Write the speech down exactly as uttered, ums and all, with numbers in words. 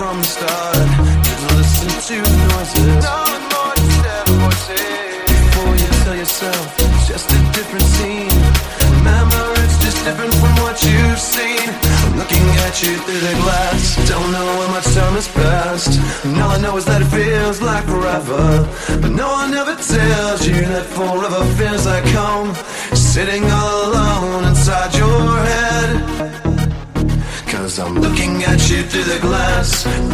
from the start. Just listen to noises, nothing more, just ever voices. Before you tell yourself, it's just a different scene. Remember, it's just different from what you've seen. I'm looking at you through the glass. Don't know how much time has passed, and all I know is that it feels like forever. But no one ever tells you that forever feels like home, sitting all alone inside your head. Cause I'm looking at you through the glass.